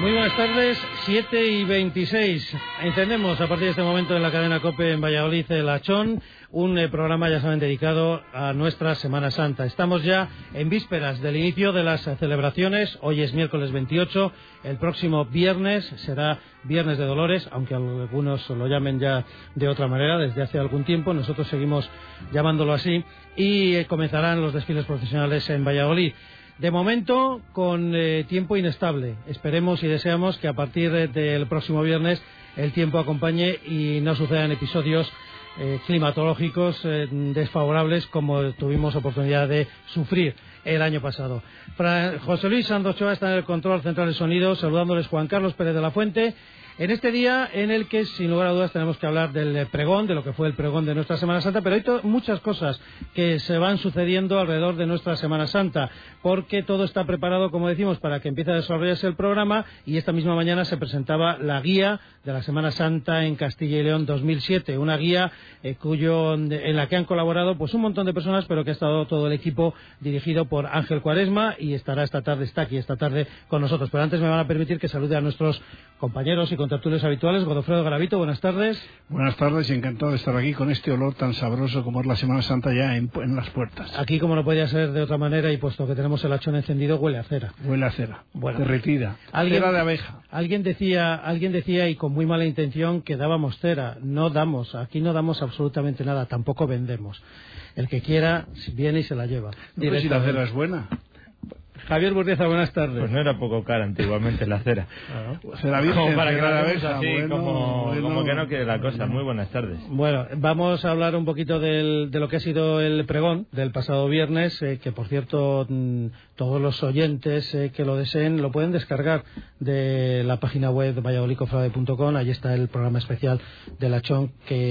Muy buenas tardes, 7:26. Encendemos a partir de este momento en la cadena COPE en Valladolid el Achón, un programa, ya saben, dedicado a nuestra Semana Santa. Estamos ya en vísperas del inicio de las celebraciones. Hoy es miércoles 28, el próximo viernes será Viernes de Dolores, aunque algunos lo llamen ya de otra manera desde hace algún tiempo. Nosotros seguimos llamándolo así y comenzarán los desfiles profesionales en Valladolid. De momento, con tiempo inestable. Esperemos y deseamos que a partir del próximo viernes el tiempo acompañe y no sucedan episodios climatológicos desfavorables como tuvimos oportunidad de sufrir el año pasado. José Luis Sandochoa está en el control central de sonido, saludándoles Juan Carlos Pérez de la Fuente. En este día en el que, sin lugar a dudas, tenemos que hablar del pregón, de lo que fue el pregón de nuestra Semana Santa, pero hay muchas cosas que se van sucediendo alrededor de nuestra Semana Santa, porque todo está preparado, como decimos, para que empiece a desarrollarse el programa, y esta misma mañana se presentaba la guía de la Semana Santa en Castilla y León 2007, una guía en la que han colaborado pues un montón de personas, pero que ha estado todo el equipo dirigido por Ángel Cuaresma, y está aquí esta tarde con nosotros. Pero antes me van a permitir que salude a nuestros compañeros y contertulios habituales. Godofredo Garavito, buenas tardes. Buenas tardes y encantado de estar aquí con este olor tan sabroso como es la Semana Santa ya en las puertas. Aquí, como no podía ser de otra manera, y puesto que tenemos el Achón encendido, huele a cera. Huele a cera, bueno, derretida, cera de abeja. Alguien decía, y con muy mala intención, que dábamos cera. Aquí no damos absolutamente nada, tampoco vendemos. El que quiera viene y se la lleva. Pero si la cera es buena. Javier Burdieza, buenas tardes. Pues no era poco cara antiguamente la cera. Claro. Cera virgen, como para que la abeja, así, bueno, como que no quede la cosa. Muy buenas tardes. Bueno, vamos a hablar un poquito de lo que ha sido el pregón del pasado viernes, que por cierto todos los oyentes que lo deseen lo pueden descargar de la página web valladolidcofrade.com. Allí está el programa especial del Achón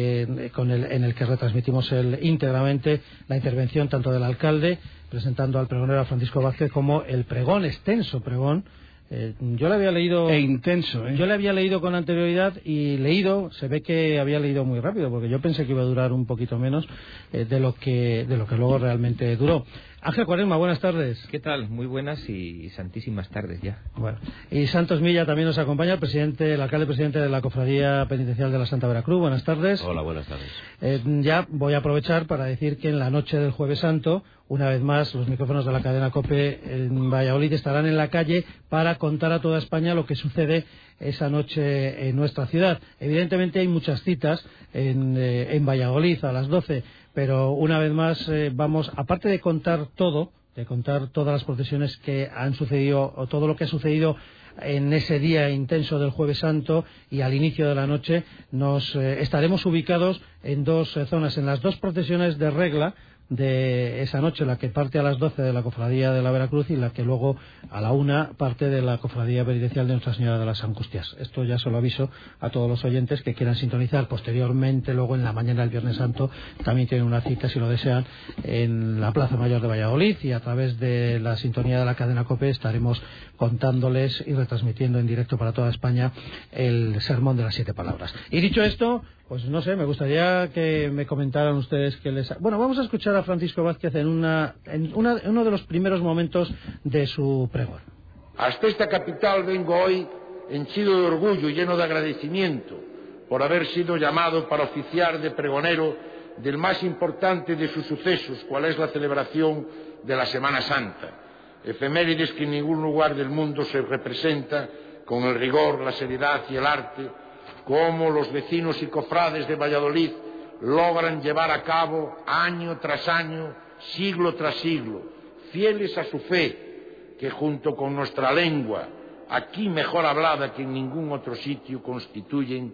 en el que retransmitimos íntegramente la intervención tanto del alcalde presentando al pregonero Francisco Vázquez como el pregón, extenso pregón. Yo le había leído intenso, Yo le había leído con anterioridad y se ve que había leído muy rápido, porque yo pensé que iba a durar un poquito menos de lo que luego realmente duró. Ángel Cuaresma, buenas tardes. ¿Qué tal? Muy buenas y santísimas tardes ya. Bueno, y Santos Milla también nos acompaña, el alcalde presidente de la Cofradía Penitencial de la Santa Veracruz. Buenas tardes. Hola, buenas tardes. Ya voy a aprovechar para decir que en la noche del Jueves Santo, una vez más, los micrófonos de la cadena COPE en Valladolid estarán en la calle para contar a toda España lo que sucede esa noche en nuestra ciudad. Evidentemente hay muchas citas en Valladolid a las 12, pero una vez más vamos, aparte de contar todas las procesiones que han sucedido, o todo lo que ha sucedido en ese día intenso del Jueves Santo y al inicio de la noche, estaremos ubicados en dos zonas, en las dos procesiones de regla de esa noche, la que parte a las 12 de la Cofradía de la Veracruz y la que luego a la 1 parte de la Cofradía Penitencial de Nuestra Señora de las Angustias. Esto ya se lo aviso a todos los oyentes que quieran sintonizar. Posteriormente, luego en la mañana del Viernes Santo, también tienen una cita, si lo desean, en la Plaza Mayor de Valladolid, y a través de la sintonía de la cadena COPE estaremos contándoles y retransmitiendo en directo para toda España el sermón de las 7 palabras. Y dicho esto, pues no sé, me gustaría que me comentaran ustedes Bueno, vamos a escuchar a Francisco Vázquez en uno de los primeros momentos de su pregón. Hasta esta capital vengo hoy henchido de orgullo y lleno de agradecimiento por haber sido llamado para oficiar de pregonero del más importante de sus sucesos, cual es la celebración de la Semana Santa, efemérides que en ningún lugar del mundo se representa con el rigor, la seriedad y el arte como los vecinos y cofrades de Valladolid logran llevar a cabo año tras año, siglo tras siglo, fieles a su fe, que junto con nuestra lengua, aquí mejor hablada que en ningún otro sitio, constituyen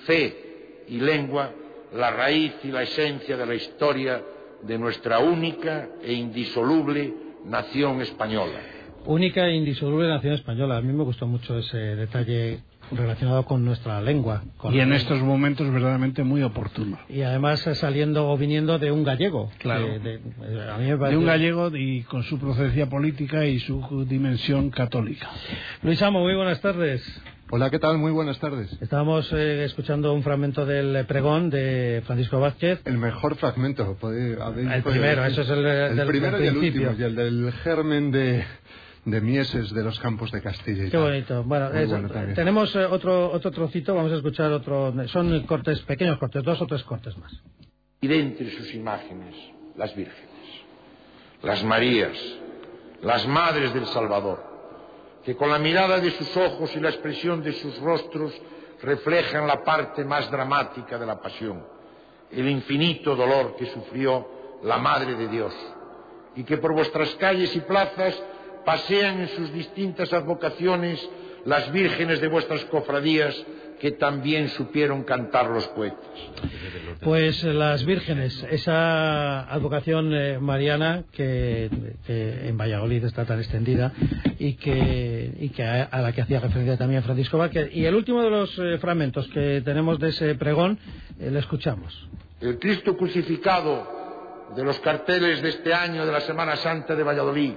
fe y lengua la raíz y la esencia de la historia de nuestra única e indisoluble nación española. Única e indisoluble nación española. A mí me gustó mucho ese detalle relacionado con nuestra lengua. Y en estos momentos verdaderamente muy oportuno. Y además saliendo o viniendo de un gallego. Claro. A mí me parece... De un gallego y con su procedencia política y su dimensión católica. Luis Amo, muy buenas tardes. Hola, ¿qué tal? Muy buenas tardes. Estábamos escuchando un fragmento del pregón de Francisco Vázquez. El mejor fragmento. El primero, eso es el primero del y el principio. último, y el del germen de de Mieses de los Campos de Castilla y Qué bonito. Bueno, tenemos otro trocito, vamos a escuchar otro. Son cortes, pequeños cortes, 2 o 3 cortes más. Y de entre sus imágenes, las vírgenes, las Marías, las Madres del Salvador, que con la mirada de sus ojos y la expresión de sus rostros reflejan la parte más dramática de la pasión, el infinito dolor que sufrió la Madre de Dios, y que por vuestras calles y plazas pasean en sus distintas advocaciones las vírgenes de vuestras cofradías, que también supieron cantar los poetas. Pues las vírgenes, esa advocación mariana que en Valladolid está tan extendida y que a la que hacía referencia también Francisco Vázquez. Y el último de los fragmentos que tenemos de ese pregón, le escuchamos. El Cristo crucificado de los carteles de este año de la Semana Santa de Valladolid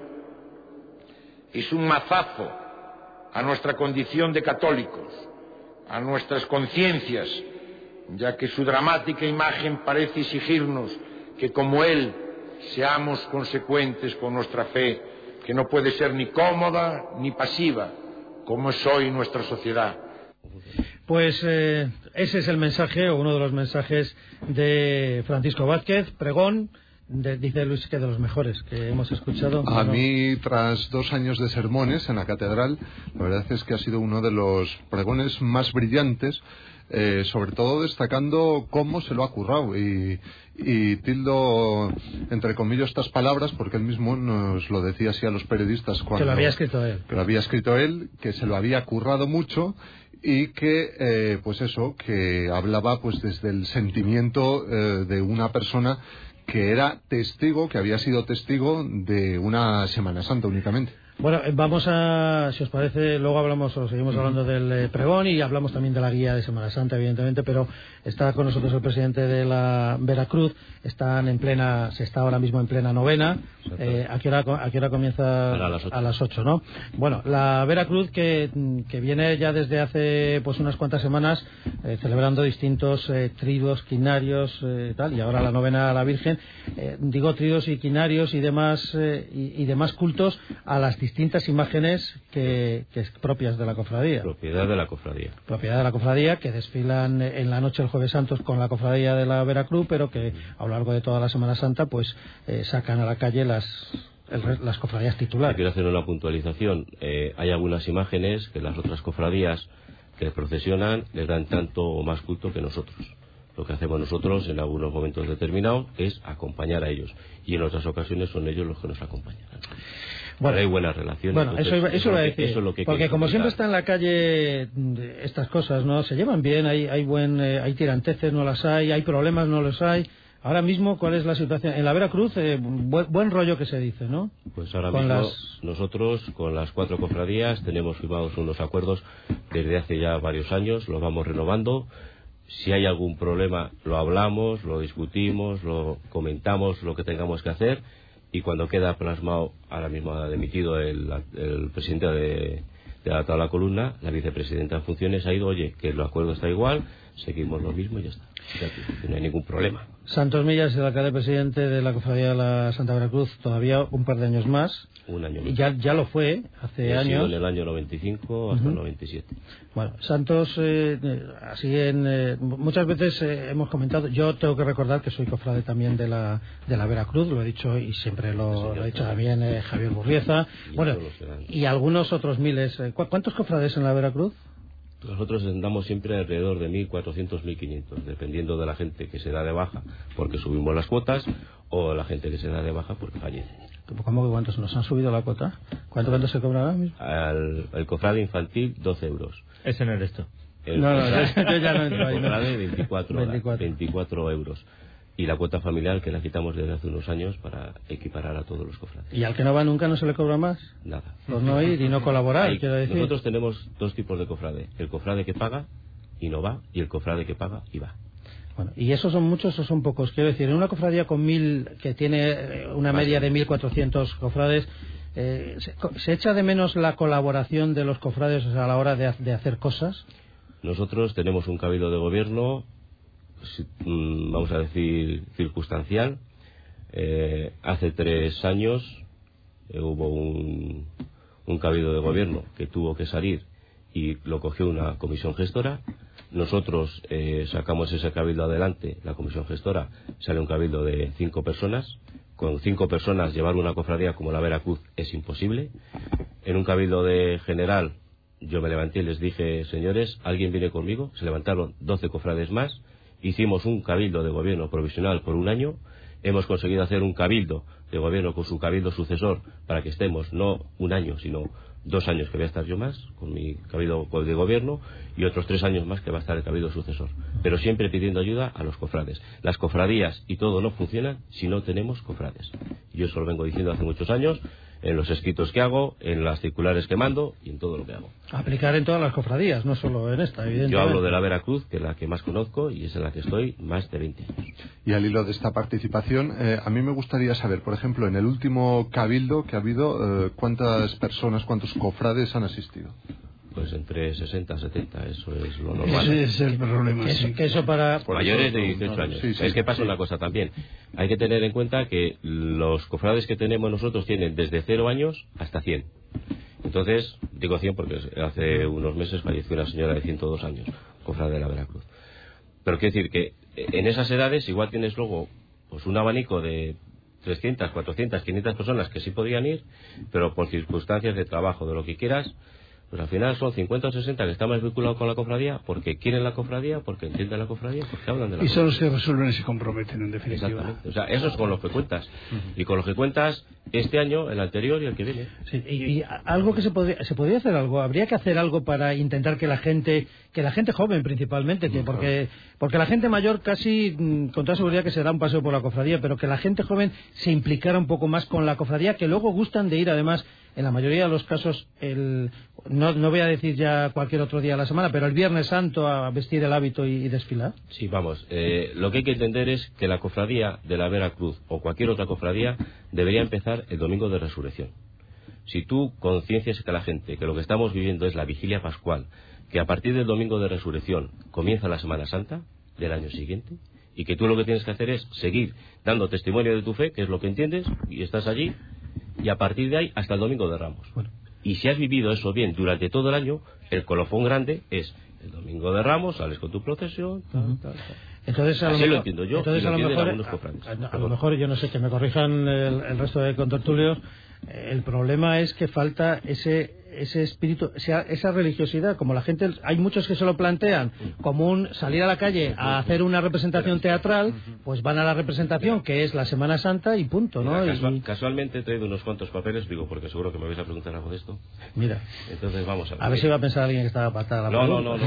es un mazazo a nuestra condición de católicos, a nuestras conciencias, ya que su dramática imagen parece exigirnos que, como Él, seamos consecuentes con nuestra fe, que no puede ser ni cómoda ni pasiva, como es hoy nuestra sociedad. Pues ese es el mensaje, o uno de los mensajes de Francisco Vázquez, pregón. Dice Luis que de los mejores que hemos escuchado. A mí, tras 2 años de sermones en la catedral, la verdad es que ha sido uno de los pregones más brillantes, sobre todo destacando cómo se lo ha currado, y tildo entre comillas estas palabras porque él mismo nos lo decía así a los periodistas cuando, que lo había escrito él, que se lo había currado mucho, y que pues eso, que hablaba pues desde el sentimiento de una persona que era testigo, que había sido testigo de una Semana Santa únicamente. Bueno, vamos a, si os parece, luego hablamos o seguimos hablando del pregón y hablamos también de la guía de Semana Santa, evidentemente, pero está con nosotros el presidente de la Veracruz, se está ahora mismo en plena novena. ¿A qué hora comienza? A las 8, ¿no? Bueno, la Veracruz que viene ya desde hace pues unas cuantas semanas celebrando distintos triduos, quinarios, tal, y ahora la novena a la Virgen. Digo triduos y quinarios y demás cultos a las distintas imágenes que es propias de la cofradía. Propiedad de la cofradía, que desfilan en la noche del Jueves Santos con la cofradía de la Veracruz, pero que a lo largo de toda la Semana Santa pues sacan a la calle las cofradías titulares. Quiero hacer una puntualización. Hay algunas imágenes que las otras cofradías que procesionan les dan tanto o más culto que nosotros. Lo que hacemos nosotros en algunos momentos determinados es acompañar a ellos, y en otras ocasiones son ellos los que nos acompañan. Bueno, hay buenas relaciones. Bueno, eso lo voy a decir, porque como siempre está en la calle estas cosas, ¿no? Se llevan bien, hay tiranteces, no las hay problemas, no los hay. Ahora mismo, ¿cuál es la situación? En la Veracruz, buen rollo que se dice, ¿no? Pues ahora mismo nosotros, con las 4 cofradías, tenemos firmados unos acuerdos desde hace ya varios años, los vamos renovando. Si hay algún problema, lo hablamos, lo discutimos, lo comentamos, lo que tengamos que hacer, y cuando queda plasmado, ahora mismo ha dimitido el presidente de la tabla columna, la vicepresidenta en funciones ha ido, oye, que el acuerdo está igual, seguimos lo mismo y ya está. No hay ningún problema. Santos Millas, el alcalde presidente de la Cofradía de la Santa Veracruz, todavía un par de años más. Un año más. Y ya lo fue hace años. Ha sido en el año 95 hasta el 97. Bueno, Santos, muchas veces hemos comentado, yo tengo que recordar que soy cofrade también de la Veracruz, lo he dicho y siempre lo ha dicho también Javier Burrieza. Bueno, y algunos otros miles. ¿Cuántos cofrades en la Veracruz? Nosotros andamos siempre alrededor de 1.400, 1.500, dependiendo de la gente que se da de baja porque subimos las cuotas, o la gente que se da de baja porque fallece. ¿Cómo que cuántos nos han subido la cuota? ¿Cuánto se cobra ahora mismo? El cofrade infantil, 12 euros. Ese no eres tú. Yo ya no entro ahí. El cofrade, 24 euros. Y la cuota familiar, que la quitamos desde hace unos años para equiparar a todos los cofrades. ¿Y al que no va nunca no se le cobra más? Nada. Por no ir y no colaborar, quiero decir. Nosotros tenemos 2 tipos de cofrade. El cofrade que paga y no va, y el cofrade que paga y va. Bueno, ¿y esos son muchos o son pocos? Quiero decir, en una cofradía con 1.000, que tiene una media de 1.400 cofrades, ¿se echa de menos la colaboración de los cofrades a la hora de hacer cosas? Nosotros tenemos un cabildo de gobierno, vamos a decir, circunstancial. Hace 3 años hubo un cabildo de gobierno que tuvo que salir y lo cogió una comisión gestora. Nosotros sacamos ese cabildo adelante, la comisión gestora, sale un cabildo de 5 personas. Con 5 personas llevar una cofradía como la Veracruz es imposible. En un cabildo de general yo me levanté y les dije, señores, ¿alguien viene conmigo? Se levantaron 12 cofrades más. Hicimos un cabildo de gobierno provisional por un año. Hemos conseguido hacer un cabildo de gobierno con su cabildo sucesor para que estemos no un año, sino 2 años que voy a estar yo más con mi cabildo de gobierno y otros 3 años más que va a estar el cabildo sucesor, pero siempre pidiendo ayuda a los cofrades. Las cofradías y todo no funcionan si no tenemos cofrades. Yo eso lo vengo diciendo hace muchos años, en los escritos que hago, en las circulares que mando y en todo lo que hago. Aplicar en todas las cofradías, no solo en esta, evidentemente. Yo hablo de la Veracruz, que es la que más conozco y es en la que estoy más de 20 años. Y al hilo de esta participación, a mí me gustaría saber, por ejemplo, en el último cabildo que ha habido, ¿cuántas personas, cuántos cofrades han asistido? Pues entre 60 y 70, eso es lo normal. Ese es el problema. Que eso para... Mayores de 18 años. Sí, es que pasa una cosa también. Hay que tener en cuenta que los cofrades que tenemos nosotros tienen desde 0 años hasta 100. Entonces, digo 100 porque hace unos meses falleció una señora de 102 años, cofrade de la Veracruz. Pero quiero decir que en esas edades igual tienes luego pues un abanico de 300, 400, 500 personas que sí podrían ir, pero por circunstancias de trabajo, de lo que quieras, pues al final son 50 o 60 que están más vinculados con la cofradía porque quieren la cofradía, porque entienden la cofradía, porque hablan de la cofradía. Y son los que resuelven y se comprometen, en definitiva. Exactamente. O sea, eso es con lo que cuentas. Y con lo que cuentas este año, el anterior y el que viene. Sí, y algo que se podría hacer algo, habría que hacer algo para intentar que la gente joven principalmente, porque la gente mayor casi con toda seguridad que se da un paseo por la cofradía, pero que la gente joven se implicara un poco más con la cofradía, que luego gustan de ir además en la mayoría de los casos no voy a decir ya cualquier otro día de la semana, pero el Viernes Santo a vestir el hábito y desfilar. Sí, vamos, lo que hay que entender es que la cofradía de la Veracruz o cualquier otra cofradía debería empezar el domingo de resurrección. Si tú conciencias a la gente que lo que estamos viviendo es la vigilia pascual, que a partir del domingo de resurrección comienza la Semana Santa del año siguiente, y que tú lo que tienes que hacer es seguir dando testimonio de tu fe, que es lo que entiendes, y estás allí, y a partir de ahí hasta el domingo de Ramos. Bueno. Y si has vivido eso bien durante todo el año, el colofón grande es el domingo de Ramos, sales con tu procesión, tal. Entonces, así lo entiendo yo, entonces, y lo entienden algunos cofrades. A lo mejor, yo no sé, que me corrijan el resto de contertulios, el problema es que falta ese espíritu, esa religiosidad. Como la gente, hay muchos que se lo plantean como un salir a la calle a hacer una representación teatral, pues van a la representación que es la Semana Santa y punto, ¿no? Mira, casualmente he traído unos cuantos papeles, digo, porque seguro que me vais a preguntar algo de esto. Mira. Entonces vamos a ver. A ver si va a pensar alguien que estaba patada. No.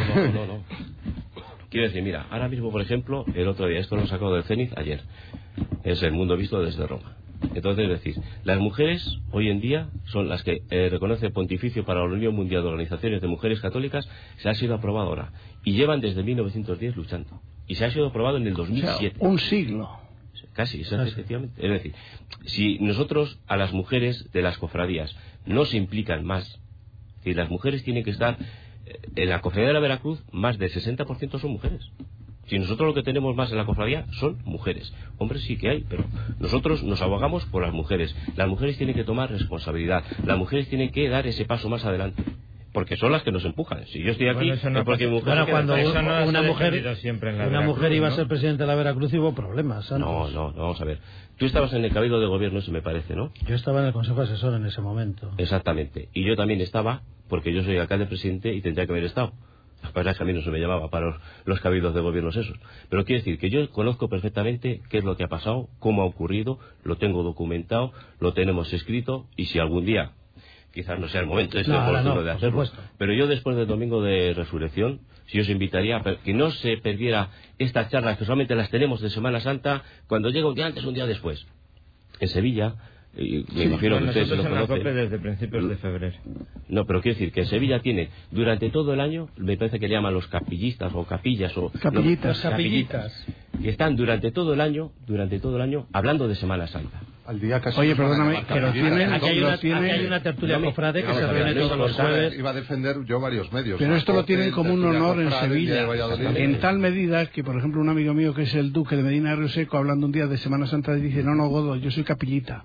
Quiero decir, mira, ahora mismo, por ejemplo, el otro día, esto lo he sacado del Cenit ayer, es el mundo visto desde Roma. Entonces, es decir, las mujeres hoy en día son las que reconoce el Pontificio para la Unión Mundial de Organizaciones de Mujeres Católicas, se ha sido aprobado ahora, y llevan desde 1910 luchando, y se ha sido aprobado en el 2007. O sea, un siglo. Casi, efectivamente. Es decir, si nosotros a las mujeres de las cofradías no se implican más, si las mujeres tienen que estar, en la cofradía de la Veracruz, más del 60% son mujeres. Si nosotros lo que tenemos más en la cofradía son mujeres. Hombres sí que hay, pero nosotros nos abogamos por las mujeres. Las mujeres tienen que tomar responsabilidad. Las mujeres tienen que dar ese paso más adelante. Porque son las que nos empujan. Si yo estoy aquí, no, porque mi mujer... Bueno, cuando una mujer iba a ser ¿no? presidente de la Veracruz hubo problemas. No, vamos a ver. Tú estabas en el Cabildo de Gobierno, eso me parece, ¿no? Yo estaba en el Consejo Asesor en ese momento. Exactamente. Y yo también estaba, porque yo soy alcalde presidente y tendría que haber estado. Lo que pasa es que a mí no se me llamaba para los cabildos de gobiernos esos. Pero quiero decir que yo conozco perfectamente qué es lo que ha pasado, cómo ha ocurrido, lo tengo documentado, lo tenemos escrito, y si algún día, quizás no sea el momento oportuno de hacerlo, pero yo después del domingo de resurrección, si os invitaría a que no se perdiera estas charlas, que solamente las tenemos de Semana Santa, cuando llega un día antes, un día después. En Sevilla... Y me imagino que ustedes se lo conocen desde principios de febrero. No, pero quiero decir que Sevilla tiene durante todo el año, me parece que le llaman los capillistas o capillas o capillitas, que están durante todo el año hablando de Semana Santa. Al día casi. Oye, perdóname, que lo tienen. Aquí hay una tertulia cofrade que se reúne todos los jueves. Iba a defender yo varios medios. Pero esto lo tienen como un honor en Sevilla, en tal medida que, por ejemplo, un amigo mío que es el duque de Medina de Río Seco, hablando un día de Semana Santa, dice: no, Godo, yo soy capillita.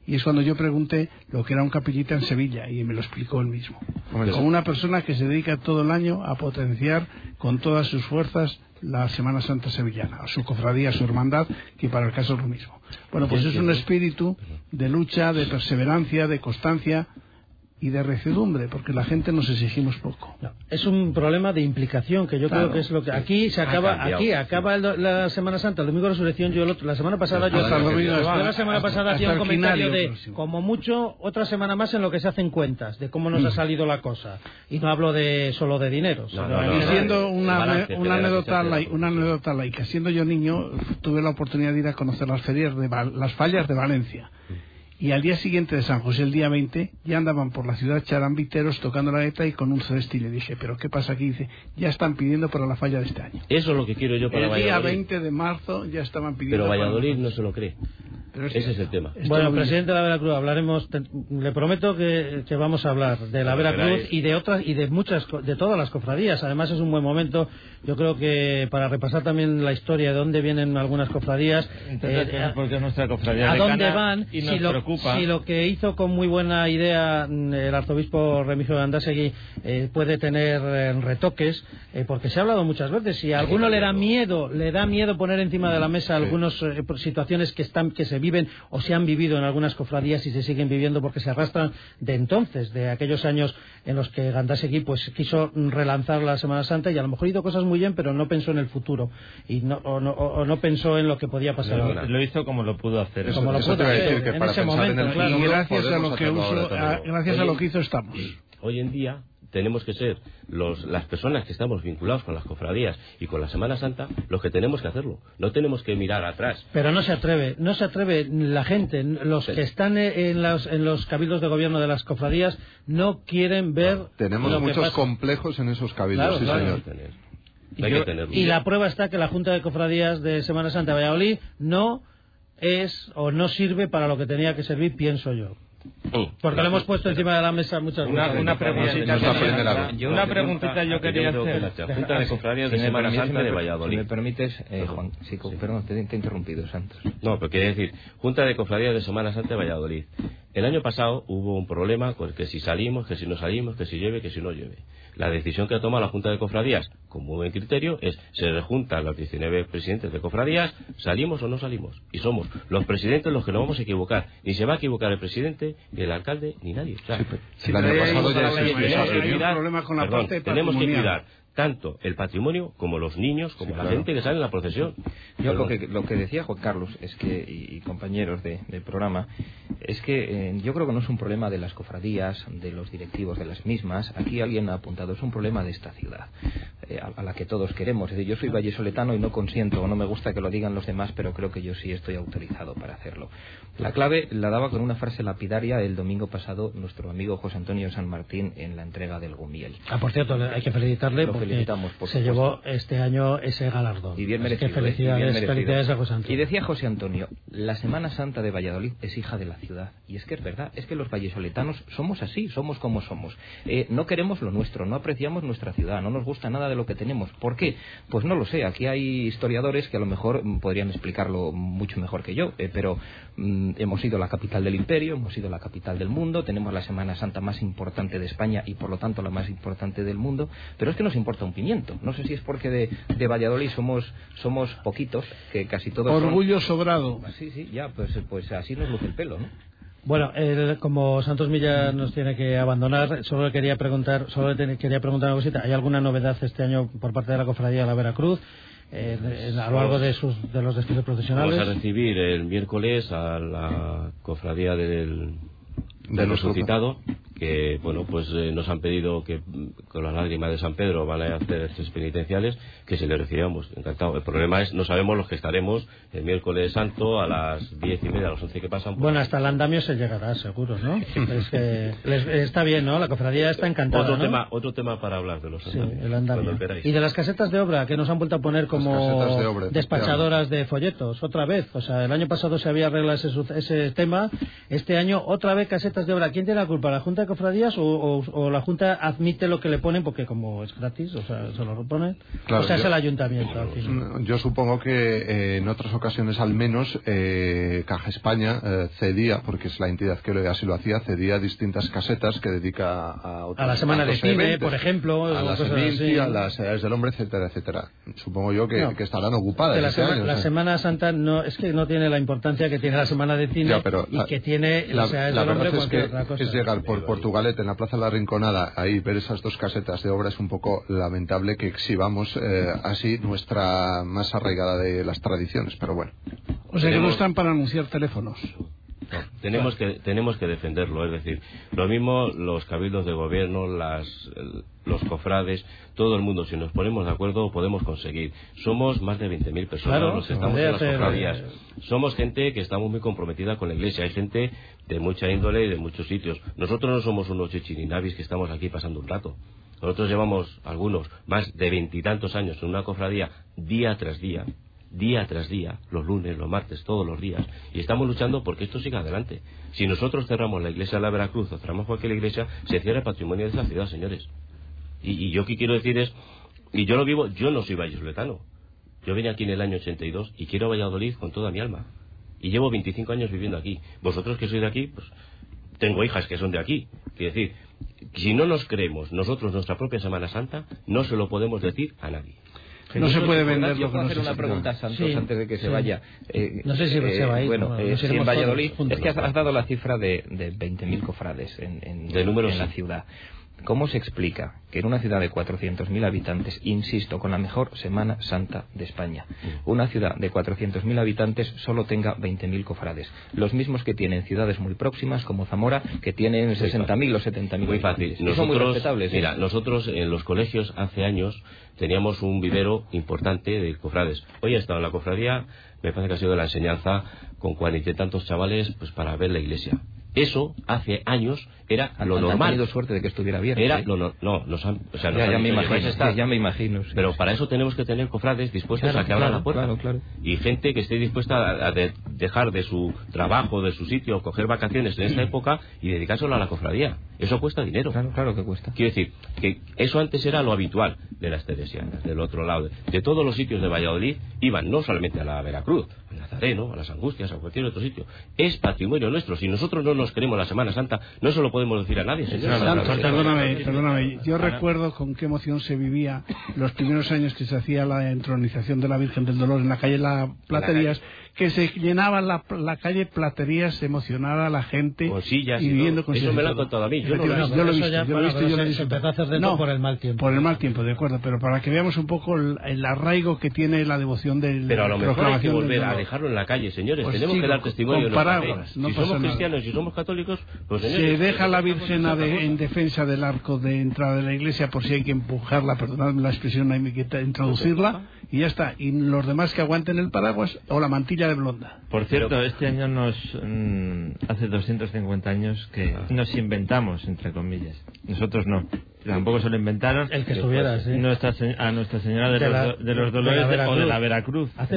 y es cuando yo pregunté lo que era un capillita en Sevilla, y me lo explicó él mismo. Como una persona que se dedica todo el año a potenciar con todas sus fuerzas la Semana Santa sevillana, a su cofradía, a su hermandad, que para el caso es lo mismo. Bueno, pues es un espíritu de lucha, de perseverancia, de constancia y de recidumbre, porque la gente nos exigimos poco. No, es un problema de implicación, que yo creo que es lo que aquí se acaba. Aquí acaba la Semana Santa, el domingo de resurrección. La semana pasada hacía un comentario de como mucho otra semana más en lo que se hacen cuentas de cómo nos ha salido la cosa, y no hablo solo de dinero. Y siendo una anécdota laica, siendo yo niño tuve la oportunidad de ir a conocer las fallas de Valencia. Y al día siguiente de San José, el día 20, ya andaban por la ciudad charambiteros tocando la gaita y con un celeste. Y le dije, ¿pero qué pasa aquí? Dice, ya están pidiendo para la falla de este año. Eso es lo que quiero yo para Valladolid. El día 20 de marzo ya estaban pidiendo. Pero Valladolid no se lo cree. Ese es el tema. Bueno, presidente de la Veracruz, hablaremos. Le prometo que vamos a hablar de la Veracruz y de otras y de todas las cofradías. Además es un buen momento, yo creo que para repasar también la historia de dónde vienen algunas cofradías, porque nuestra cofradía a dónde van, y nos preocupa. Si lo que hizo con muy buena idea el arzobispo Remigio de Gandásegui puede tener retoques, porque se ha hablado muchas veces. Y a alguno le da miedo poner encima de la mesa algunas situaciones que se viven o se han vivido en algunas cofradías y se siguen viviendo porque se arrastran de entonces, de aquellos años en los que Gandásegui pues quiso relanzar la Semana Santa, y a lo mejor hizo cosas muy bien, pero no pensó en el futuro y no pensó en lo que podía pasar ahora. Lo hizo como lo pudo hacer. Como lo pudo hacer en ese momento, claro. Y gracias a lo que hizo estamos. Hoy en día tenemos que ser las personas que estamos vinculados con las cofradías y con la Semana Santa los que tenemos que hacerlo. No tenemos que mirar atrás. Pero no se atreve la gente, los que están en los cabildos de gobierno de las cofradías no quieren ver. Tenemos muchos complejos en esos cabildos, claro, señor. Y la prueba está que la Junta de Cofradías de Semana Santa de Valladolid no sirve para lo que tenía que servir, pienso yo. Porque lo hemos puesto encima de la mesa muchas veces. Una preguntita yo quería hacer. La Junta de Cofradías de Semana Santa de Valladolid. Si me permites, Juan, sí, perdón, te he interrumpido, Santos. No, pero quería decir, Junta de Cofradías de Semana Santa de Valladolid. El año pasado hubo un problema con que si salimos, que si no salimos, que si llueve, que si no llueve. La decisión que ha tomado la Junta de Cofradías, con muy buen criterio, es se rejuntan los 19 presidentes de cofradías, salimos o no salimos. Y somos los presidentes los que nos vamos a equivocar. Ni se va a equivocar el presidente, ni el alcalde, ni nadie. O sea, el año pasado tenemos que cuidar tanto el patrimonio como los niños, como la gente que sale en la procesión. Yo lo que decía Juan Carlos es que, y compañeros del programa, es que yo creo que no es un problema de las cofradías, de los directivos de las mismas. Aquí alguien ha apuntado, es un problema de esta ciudad, a la que todos queremos. Es decir, yo soy vallesoletano y no consiento, o no me gusta que lo digan los demás, pero creo que yo sí estoy autorizado para hacerlo. La clave la daba con una frase lapidaria el domingo pasado nuestro amigo José Antonio San Martín en la entrega del Gumiel. Por cierto, hay que felicitarle porque se llevó este año ese galardón. Y bien merecido. Felicidades a José Antonio. Y decía José Antonio, la Semana Santa de Valladolid es hija de la ciudad. Y es que es verdad, es que los vallesoletanos somos así, somos como somos. No queremos lo nuestro, no apreciamos nuestra ciudad, no nos gusta nada de lo que tenemos. ¿Por qué? Pues no lo sé, aquí hay historiadores que a lo mejor podrían explicarlo mucho mejor que yo, pero hemos sido la capital del imperio, hemos sido la capital del mundo, tenemos la Semana Santa más importante de España y por lo tanto la más importante del mundo, pero es que nos importa un pimiento. No sé si es porque de Valladolid somos poquitos, que casi todos orgullo sobrado. Sí, ya, pues así nos luce el pelo, ¿no? Bueno, como Santos Milla nos tiene que abandonar, solo le quería preguntar una cosita. ¿Hay alguna novedad este año por parte de la Cofradía de la Veracruz? A lo largo de los desfiles procesionales. Vamos a recibir el miércoles a la Cofradía del Resucitado, que bueno, pues nos han pedido que con las lágrimas de San Pedro van a hacer estos penitenciales, que si le recibamos, encantado. El problema es, no sabemos los que estaremos el miércoles santo a las 10:30, a las 11 que pasan. Bueno, hasta el andamio se llegará, seguro, ¿no? Es que está bien, ¿no? La cofradía está encantada, Otro tema para hablar de los andamios. Sí, el andamio. Y de las casetas de obra, que nos han vuelto a poner como despachadoras de folletos, otra vez. O sea, el año pasado se había arreglado ese tema, este año otra vez casetas de obra. ¿Quién tiene la culpa? ¿La Junta de cofradías o la Junta admite lo que le ponen porque como es gratis, o sea, se lo reponen? Claro, o sea, es el ayuntamiento al final. Yo supongo que en otras ocasiones al menos Caja España cedía, porque es la entidad que así lo hacía, cedía distintas casetas que dedica a otros, a la semana de cine, eventos, por ejemplo, a las Eminci, a las Edades del Hombre, etcétera, etcétera. Supongo yo que estarán ocupadas la Semana Santa no es que no tiene la importancia que tiene la Semana de Cine, y que tiene las Edades del Hombre, cualquier otra cosa. Es llegar por Portugalete en la Plaza de la Rinconada, ahí ver esas dos casetas de obra, es un poco lamentable que exhibamos así nuestra más arraigada de las tradiciones, pero bueno. O sea que no están para anunciar teléfonos. No, tenemos que defenderlo, es decir, lo mismo los cabildos de gobierno, los cofrades, todo el mundo, si nos ponemos de acuerdo podemos conseguir. Somos más de 20.000 personas los que estamos en las cofradías. Somos gente que estamos muy comprometida con la Iglesia, hay gente de mucha índole y de muchos sitios. Nosotros no somos unos chichininabis que estamos aquí pasando un rato. Nosotros llevamos algunos más de 20 y tantos años en una cofradía día tras día, los lunes, los martes, todos los días, y estamos luchando porque esto siga adelante. Si nosotros cerramos la iglesia de la Veracruz o cerramos cualquier iglesia, se cierra el patrimonio de esta ciudad, señores. Y yo qué quiero decir es, y yo lo vivo, yo no soy vallisoletano, yo vine aquí en el año 82 y quiero Valladolid con toda mi alma, y llevo 25 años viviendo aquí. Vosotros que sois de aquí, pues tengo hijas que son de aquí. Quiero decir, si no nos creemos nosotros nuestra propia Semana Santa, no se lo podemos decir a nadie. No se puede vender lo que no se hacer una pregunta a Santos antes de que se vaya. No sé si se va a ir. Bueno, si en Valladolid, es que has dado la cifra de 20.000 cofrades en la ciudad. ¿Cómo se explica que en una ciudad de 400.000 habitantes, insisto, con la mejor Semana Santa de España, una ciudad de 400.000 habitantes solo tenga 20.000 cofrades? Los mismos que tienen ciudades muy próximas, como Zamora, que tienen 60.000 o 70.000. Muy fácil. Nosotros en los colegios hace años teníamos un vivero importante de cofrades. Hoy he estado en la cofradía, me parece que ha sido de la enseñanza, con 40 y tantos chavales pues para ver la iglesia. Eso hace años era lo normal. Han tenido suerte de que estuviera bien. Era ¿sí? Ya me imagino. Sí. Pero para eso tenemos que tener cofrades dispuestos a que abran la puerta. Claro. Y gente que esté dispuesta a dejar de su trabajo, de su sitio, coger vacaciones en esta época y dedicárselo a la cofradía. Eso cuesta dinero. Claro que cuesta. Quiero decir, que eso antes era lo habitual de las teresianas, del otro lado. De todos los sitios de Valladolid iban no solamente a la Veracruz, al Nazareno, a las Angustias, a cualquier otro sitio. Es patrimonio nuestro. Si nosotros no nos queremos la Semana Santa, no se lo podemos decir a nadie, señor. Perdóname. Yo recuerdo con qué emoción se vivía los primeros años que se hacía la entronización de la Virgen del Dolor en la calle La Platerías, que se llenaba la calle Platerías, emocionada la gente con sillas y viviendo con sillas. Eso me lo han contado a mí. Yo lo he visto. Se empezó a hacer dentro por el mal tiempo. Por el mal tiempo, de acuerdo, pero para que veamos un poco el arraigo que tiene la devoción del. Pero a lo mejor hay que volver a dejarlo en la calle, señores. Pues tenemos que dar testimonio de paraguas, si somos cristianos y somos católicos, pues señores, se deja la Virgen en defensa del arco de entrada de la iglesia por si hay que empujarla, perdonadme la expresión, hay que introducirla y ya está. Y los demás que aguanten el paraguas o la mantilla de blonda. Por cierto, este año hace 250 años que nos inventamos, entre comillas. Nosotros no. Tampoco se lo inventaron. El que estuviera, sí. A Nuestra Señora de los Dolores o de la Veracruz. Hace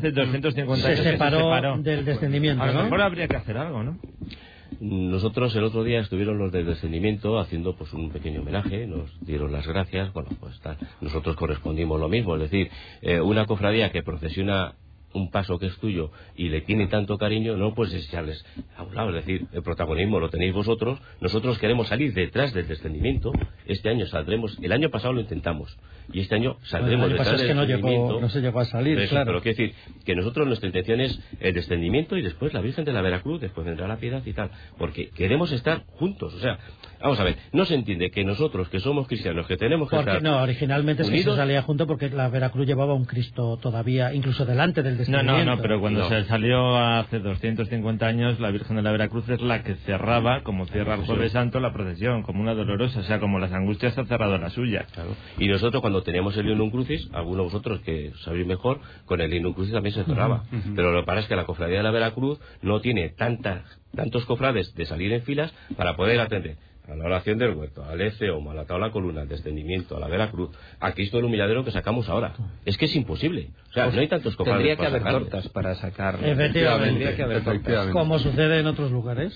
250 años se separó del descendimiento, ¿no? A lo mejor habría que hacer algo, ¿no? Nosotros el otro día estuvieron los del descendimiento haciendo pues un pequeño homenaje, nos dieron las gracias, bueno, pues tal. Nosotros correspondimos lo mismo, es decir, una cofradía que procesiona un paso que es tuyo y le tiene tanto cariño, no puedes echarles a un lado, es decir, el protagonismo lo tenéis vosotros, nosotros queremos salir detrás del descendimiento, este año saldremos, el año pasado lo intentamos, y este año saldremos detrás del descendimiento. No se llegó a salir, eso, claro. Pero quiero decir, que nosotros nuestra intención es el descendimiento y después la Virgen de la Veracruz, después vendrá la Piedad y tal, porque queremos estar juntos, o sea, vamos a ver, no se entiende que nosotros, que somos cristianos, que tenemos que estar no, originalmente unidos, se salía junto porque la Veracruz llevaba un Cristo todavía, incluso delante del descendimiento. No, pero cuando se salió hace 250 años, la Virgen de la Veracruz es la que cerraba, como cierra el Jueves Santo, la procesión, como una dolorosa, o sea, como las Angustias ha cerrado la suya. Claro. Y nosotros cuando teníamos el Linum Crucis, algunos de vosotros que sabéis mejor, con el Linum Crucis también se cerraba. Pero lo que pasa es que la Cofradía de la Veracruz no tiene tantos cofrades de salir en filas para poder atender a la oración del huerto, al ECEOM, a la tabla columna, al descendimiento, a la Veracruz, a Cristo del Humilladero que sacamos ahora. Es que es imposible. O sea, no hay tantos cofrades. Tendría que haber tortas para sacar. Efectivamente. Como sucede en otros lugares.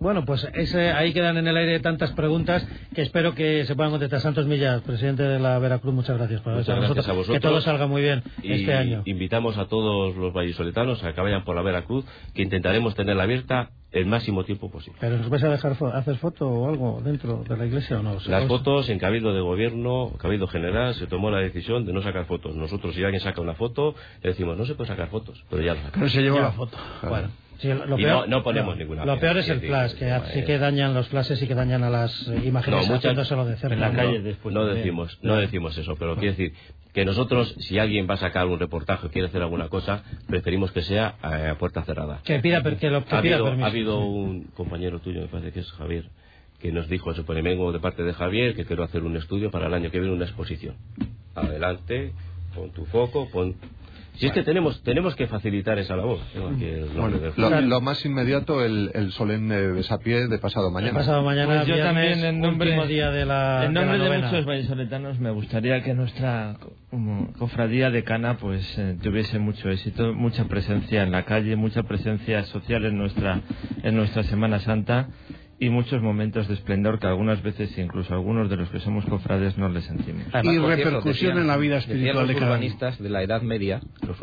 Bueno, pues ahí quedan en el aire tantas preguntas que espero que se puedan contestar. Santos Millas, presidente de la Veracruz, muchas gracias por haber estado con nosotros. Que todo salga muy bien este año. Invitamos a todos los vallisoletanos a que vayan por la Veracruz, que intentaremos tenerla abierta el máximo tiempo posible. ¿Pero nos vais a dejar hacer foto o algo dentro de la iglesia o no? Las fotos en Cabildo de Gobierno, Cabildo General, se tomó la decisión de no sacar fotos. Nosotros, si alguien saca una foto, le decimos, no se puede sacar fotos, pero ya lo sacamos. Pero se llevó la foto. Bueno. Sí, lo y peor, no ponemos ninguna. Lo peor es el flash, que sí que dañan los flashes y que dañan a las imágenes haciéndoselo de cerca. En la calle después. No decimos eso, pero quiero decir que nosotros, si alguien va a sacar un reportaje o quiere hacer alguna cosa, preferimos que sea a puerta cerrada. Que pida permiso. Ha habido un compañero tuyo, me parece que es Javier, que nos dijo, vengo de parte de Javier, que quiero hacer un estudio para el año que viene, una exposición. Adelante, pon tu foco, Si es que tenemos que facilitar esa labor. Lo más inmediato, el solemne besapié de pasado mañana. Pasado mañana, pues yo también, en nombre de muchos vallisoletanos, me gustaría que nuestra cofradía decana pues tuviese mucho éxito, mucha presencia en la calle, mucha presencia social en nuestra Semana Santa, y muchos momentos de esplendor que algunas veces incluso algunos de los que somos cofrades no les sentimos. Además, y repercusión en la vida espiritual de los urbanistas de la Edad Media,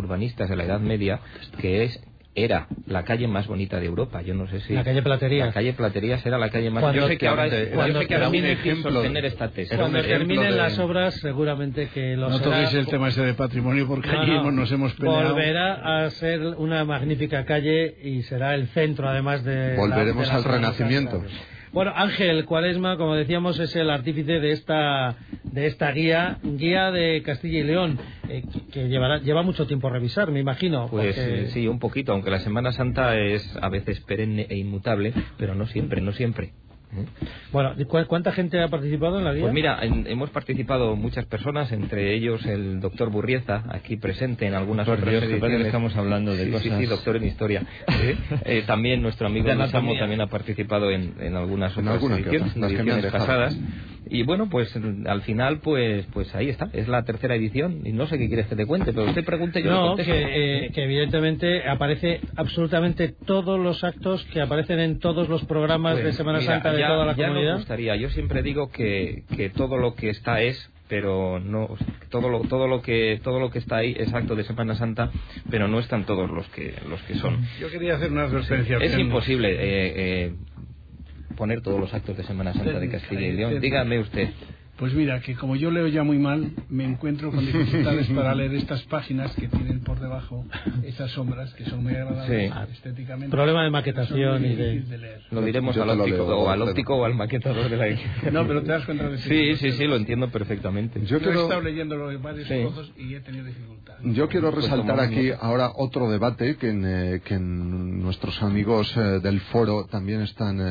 que era la calle más bonita de Europa. Yo no sé si... La calle Platerías. La calle Platerías era la calle más bonita. Yo sé que ahora es muy difícil sostener esta tesis. Cuando terminen las obras, seguramente que no toquéis el tema ese de patrimonio, porque allí nos hemos peleado. Volverá a ser una magnífica calle y será el centro, además de... Volveremos al Renacimiento. Bueno, Ángel Cuaresma, como decíamos, es el artífice de esta guía de Castilla y León, que lleva mucho tiempo a revisar, me imagino. Pues sí, un poquito, aunque la Semana Santa es a veces perenne e inmutable, pero no siempre. Bueno, ¿cuánta gente ha participado en la guía? Pues mira, hemos participado muchas personas, entre ellos el doctor Burrieza, aquí presente en algunas otras ediciones. Estamos hablando de cosas... Sí, doctor en historia. También nuestro amigo Samo también ha participado en algunas otras ediciones pasadas. Y bueno, pues al final, pues ahí está, es la tercera edición, y no sé qué quieres que te cuente, pero usted pregunte, yo le contesto. Que evidentemente aparece absolutamente todos los actos que aparecen en todos los programas de Semana Santa de toda la comunidad. Me gustaría, yo siempre digo que todo lo que está es, pero no todo lo que está ahí es acto de Semana Santa, pero no están todos los que son. Yo quería hacer una advertencia. Es imposible poner todos los actos de Semana Santa de Castilla y León. Dígame usted. Pues mira, que como yo leo ya muy mal, me encuentro con dificultades para leer estas páginas que tienen por debajo esas sombras que son muy agradables estéticamente. Problema de maquetación y de leer. Lo diremos al óptico o al maquetador de la iglesia. No, pero te das cuenta de que sí, lo entiendo perfectamente. Yo he estado leyéndolo en varios trozos y he tenido dificultad. Yo quiero resaltar aquí ahora otro debate que nuestros amigos del foro también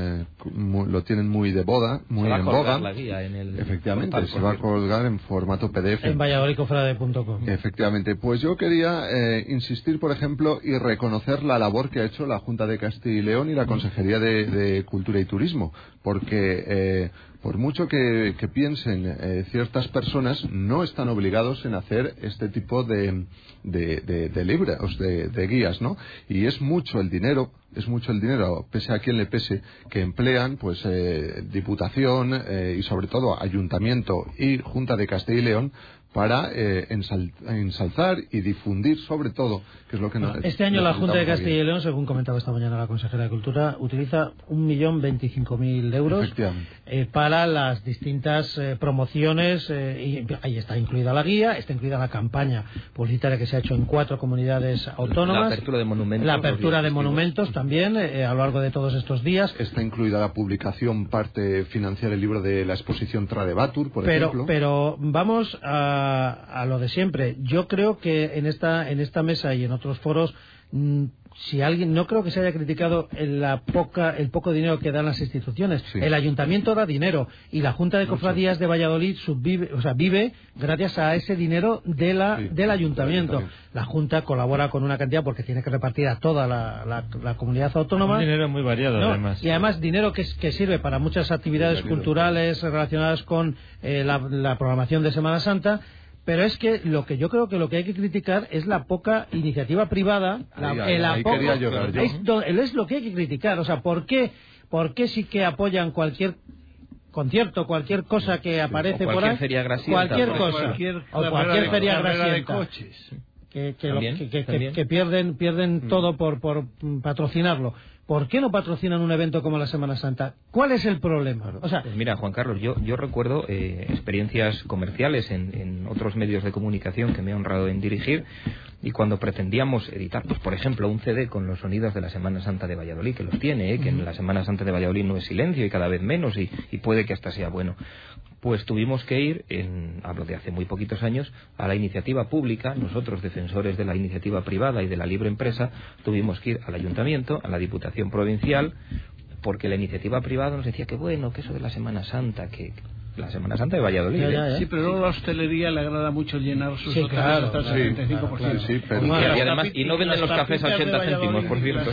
lo tienen muy de boda, muy en boga. La guía en el... Efectivamente. Se va a colgar en formato PDF. En valladolidcofrade.com. Efectivamente. Pues yo quería insistir, por ejemplo, y reconocer la labor que ha hecho la Junta de Castilla y León y la Consejería de Cultura y Turismo, porque por mucho que piensen ciertas personas, no están obligados en hacer este tipo de libros, de guías, ¿no? Y es mucho el dinero, pese a quien le pese, que emplean pues Diputación y sobre todo Ayuntamiento y Junta de Castilla y León para ensalzar y difundir, sobre todo, que es lo que este año la Junta de Castilla y León, según comentaba esta mañana la consejera de Cultura, utiliza 1.025.000 euros para las distintas promociones, y ahí está incluida la guía, está incluida la campaña publicitaria que se ha hecho en 4 comunidades autónomas, la apertura de monumentos también a lo largo de todos estos días. Está incluida la publicación, parte financiar el libro de la exposición Tradebatur, por ejemplo. Pero vamos a lo de siempre. Yo creo que en esta mesa y en otros foros, si alguien, no creo que se haya criticado el poco dinero que dan las instituciones. Sí. El ayuntamiento da dinero y la Junta de Cofradías de Valladolid vive gracias a ese dinero del ayuntamiento. La Junta colabora con una cantidad porque tiene que repartir a toda la comunidad autónoma. Un dinero muy variado, además. Y además dinero que sirve para muchas actividades culturales relacionadas con la programación de Semana Santa. pero es que yo creo que lo que hay que criticar es la poca iniciativa privada. Ahí quería llegar yo. Es lo que hay que criticar. O sea, ¿por qué sí que apoyan cualquier concierto, cualquier cosa que aparece por ahí? Feria grasienta, cualquier cosa. Cualquier feria grasienta. De coches. Que pierden todo por patrocinarlo. ¿Por qué no patrocinan un evento como la Semana Santa? ¿Cuál es el problema? O sea, pues mira, Juan Carlos, yo recuerdo experiencias comerciales en otros medios de comunicación que me he honrado en dirigir, y cuando pretendíamos editar, pues por ejemplo, un CD con los sonidos de la Semana Santa de Valladolid, que los tiene, que en la Semana Santa de Valladolid no es silencio y cada vez menos, y puede que hasta sea bueno, pues tuvimos que ir, hablo de hace muy poquitos años, a la iniciativa pública. Nosotros, defensores de la iniciativa privada y de la libre empresa, tuvimos que ir al ayuntamiento, a la Diputación Provincial, porque la iniciativa privada nos decía que bueno, que eso de la Semana Santa, que la Semana Santa de Valladolid. Ya. Sí, pero luego a la hostelería le agrada mucho llenar sus hoteles hasta el 75%. Sí, pero... y además, y no venden los cafés a 80 céntimos, por cierto.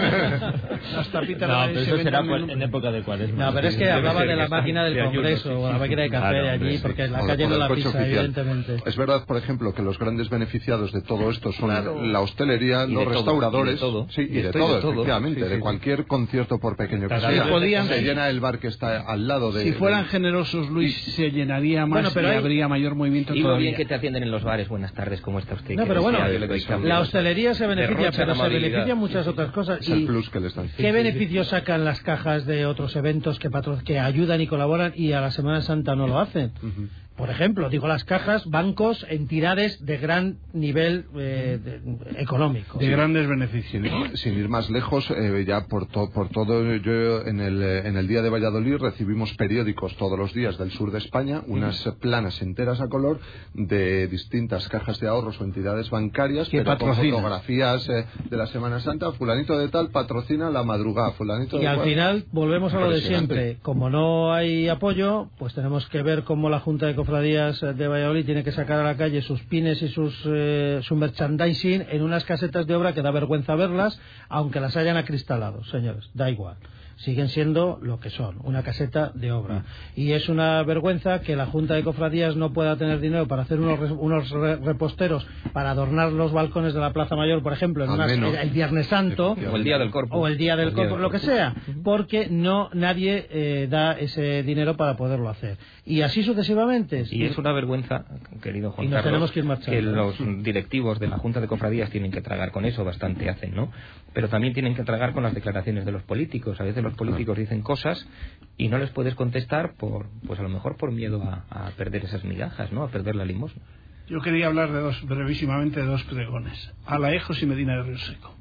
Las tapitas pero eso será en época de Cuaresma. No, pero es que hablaba de la máquina del Congreso, o la máquina de café de allí, porque la calle no la pisa, evidentemente. Es verdad, por ejemplo, que los grandes beneficiados de todo esto son la hostelería, los restauradores, y de todo, efectivamente, de cualquier concierto, por pequeño que sea. Se llena el bar que está al lado de... Si fueran generosos, Luis, se llenaría más y habría mayor movimiento todavía. Muy bien que te atienden en los bares. Buenas tardes, ¿cómo está usted? No, pero bueno, la hostelería se beneficia, pero se beneficia muchas otras cosas. Es el plus que le están. ¿Qué beneficios sacan las cajas de otros eventos que ayudan y colaboran y a la Semana Santa no lo hacen? Por ejemplo, digo las cajas, bancos, entidades de gran nivel económico. De grandes beneficios. Sin ir más lejos, ya por todo, yo en el Día de Valladolid recibimos periódicos todos los días del sur de España, unas planas enteras a color de distintas cajas de ahorros o entidades bancarias, pero con fotografías de la Semana Santa. Fulanito de tal patrocina la madrugada, fulanito de y al final volvemos a lo de siempre. Como no hay apoyo, pues tenemos que ver cómo la Junta de Cofradías de Valladolid tiene que sacar a la calle sus pines y su merchandising en unas casetas de obra que da vergüenza verlas, aunque las hayan acristalado, señores, da igual. Siguen siendo lo que son, una caseta de obra. Y es una vergüenza que la Junta de Cofradías no pueda tener dinero para hacer unos reposteros para adornar los balcones de la Plaza Mayor, por ejemplo, el Viernes Santo, o el Día del Corpus, o el Día del Corpus, lo que sea, porque nadie da ese dinero para poderlo hacer. Y así sucesivamente. Y es una vergüenza, querido Juan Carlos, tenemos que ir marchando, que los directivos de la Junta de Cofradías tienen que tragar con eso, bastante hacen, ¿no? Pero también tienen que tragar con las declaraciones de los políticos. A veces los políticos dicen cosas y no les puedes contestar pues a lo mejor por miedo a perder esas migajas, ¿no? A perder la limosna. Yo quería hablar brevísimamente de dos pregones: Alaejos y Medina de Río Seco.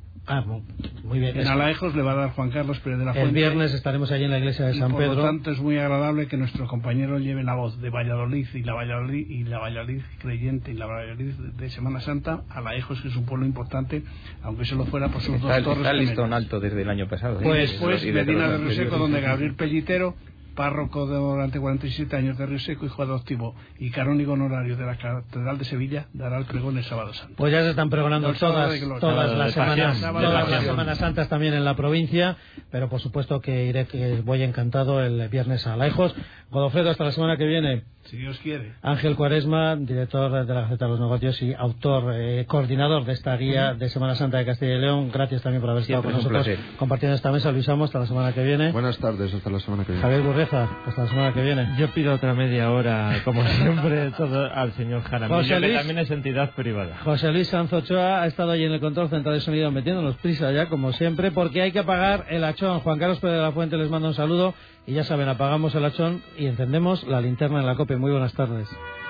Muy bien. En Alaejos le va a dar Juan Carlos Pérez de la Fuente. El viernes estaremos allí en la iglesia de San Pedro. Por lo tanto, es muy agradable que nuestro compañero lleve la voz de Valladolid y la Valladolid creyente y la Valladolid de Semana Santa. Alaejos, que es un pueblo importante, aunque solo fuera por sus dos torres. Está el listón alto desde el año pasado. Pues después Medina de Río Seco, donde Gabriel Pellitero, párroco durante 47 años de Río Seco, hijo adoptivo y canónigo honorario de la Catedral de Sevilla, dará el pregón el sábado santo. Pues ya se están pregonando todas las Semanas Santas también en la provincia, pero por supuesto que voy encantado el viernes a Alaejos. Godofredo, hasta la semana que viene. Si Dios quiere. Ángel Cuaresma, director de la Gaceta de los Negocios y autor, coordinador de esta guía de Semana Santa de Castilla y León. Gracias también por haber estado con nosotros compartiendo esta mesa. Luis Amo, hasta la semana que viene. Buenas tardes, hasta la semana que viene. Javier Gurreza, hasta la semana que viene. Yo pido otra media hora, como siempre, todo al señor Jaramillo, que también es entidad privada. José Luis Sanz Ochoa ha estado allí en el control central de sonido metiéndonos prisa ya, como siempre, porque hay que apagar el hachón. Juan Carlos Pérez de la Fuente les manda un saludo y ya saben, apagamos el hachón y encendemos la linterna en la COPE. Muy buenas tardes.